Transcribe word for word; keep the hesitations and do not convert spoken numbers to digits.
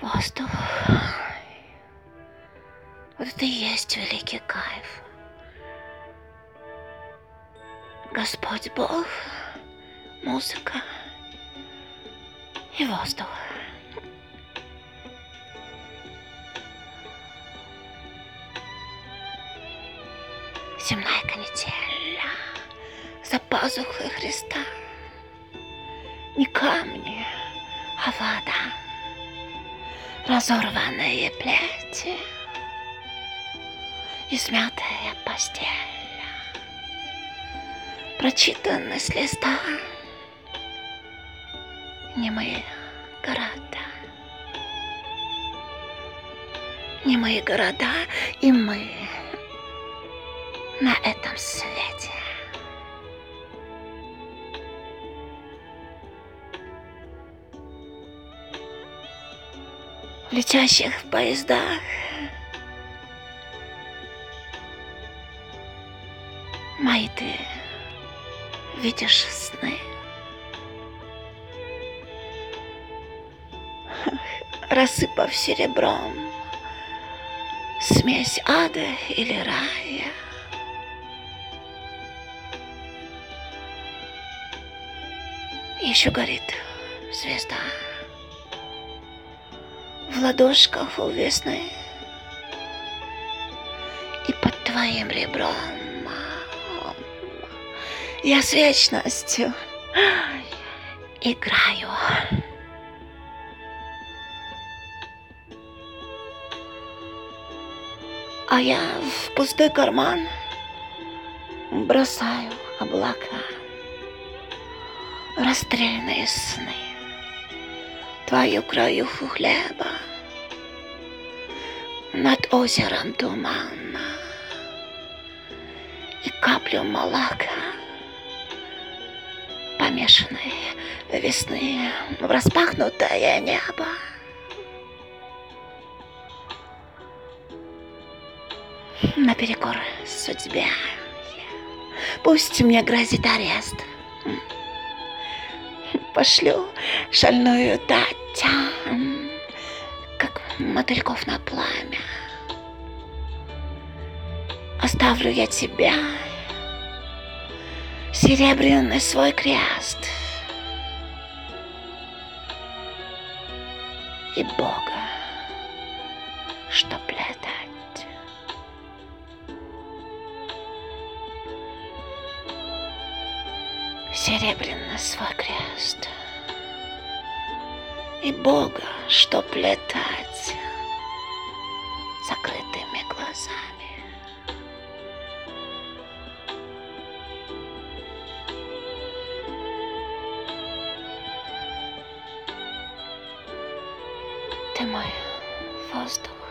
Воздух. Вот это и есть великий кайф. Господь Бог, музыка и воздух. Земная канитель за пазухой Христа. Не камни, а вода. Разорванные плети, измятая постель, прочитаны с листа немые города, немые города и мы на этом свете. В летящих поездах мои ты видишь сны. Рассыпав серебром смесь ада или рая. Еще горит звезда в ладошках у весны, и под твоим ребром я с вечностью играю. А я в пустой карман бросаю облака, расстрельные сны, твою краюху хлеба над озером тумана и каплю молока, помешанной весны в распахнутое небо. Наперекор судьбе пусть мне грозит арест. Пошлю шальную дать, как мотыльков на пламя. Оставлю я тебя, серебряный свой крест, и Бога, чтоб летать. Серебряный свой крест, и Бога, чтоб летать закрытыми глазами. Ты мой воздух.